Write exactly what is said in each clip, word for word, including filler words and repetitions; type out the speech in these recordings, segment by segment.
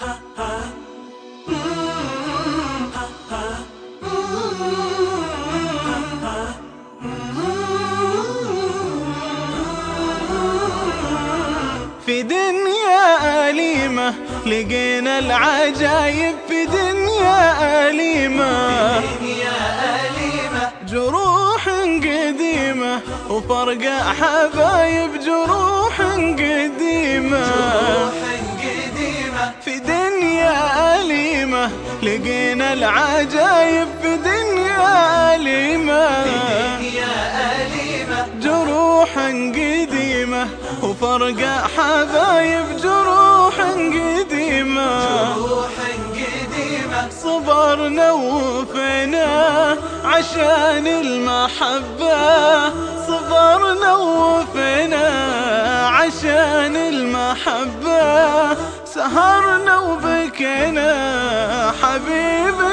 في دنيا أليمة لقينا العجايب، في دنيا أليمة، في دنيا أليمة جروح قديمة وفرقة حبايب، جروح قديمة، جروح قديمة في دنيا أليمة لقينا العجايب، في دنيا أليمة، في دنيا أليمة جروح قديمة وفرقة حبايب، جروح قديمة، جروح قديمة صبرنا ووفينا عشان المحبة، صبرنا ووفينا عشان المحبة، سهرنا وبكينا حبيب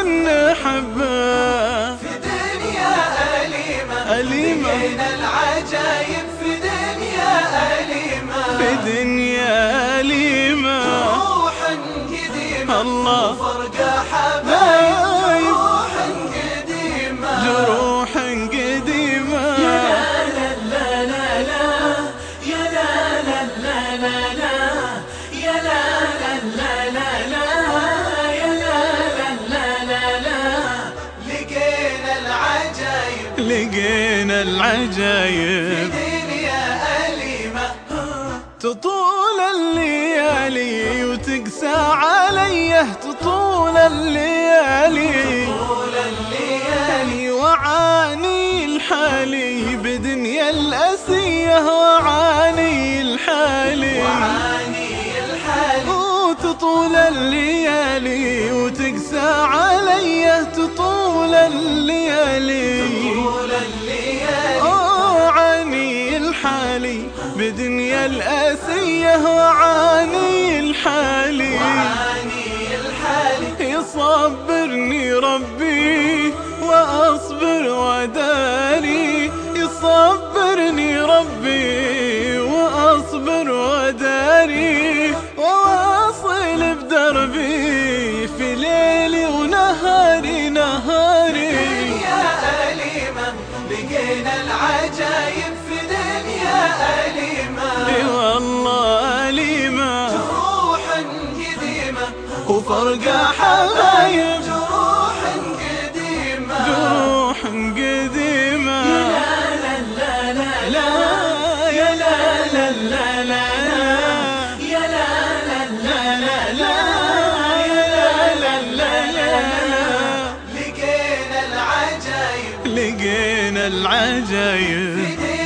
نحبه. في دنيا أليمة أليمة لقينا العجايب، في دنيا أليمة، في دنيا أليمة، جروح قديمة الله وفرقة حبايب، جروح قديمة جروح قديمة. يا لا لا لا لا، يا لا لا لا لا لا، يا لا لا لا لا لا، يا لا لا لا لا لا، لقينا العجايب، لقينا العجايب، في دنيا أليمة تطول الليالي وتقسى عليه، تطول الليالي، طول الليالي وعاني الحالي بدنيا الأسية، وعاني الحالي، وعاني الحالي، وتطول الليالي وتقسى عليه، تطول الليالي، طول الليالي وعاني الحالي بدنيا الأسية، وعاني الحالي، وعاني الحالي، يصبرني ربي وأصبر وداري، يصبرني ربي وأصبر وداري، وواصل بدربي في ليلي ونهاري، نهاري. دنيا أليمة لقينا العجايب، في دنيا أليمة، اي والله أليمة جروح قديمة وفرقة حبايب، جروح قديمة، جروح قديمة. لا لا لا لا لا، يا لا لا لا لا لا، يا لا لا لا لا لا، يا لا لا لا لا، لقينا العجايب، لقينا العجايب. في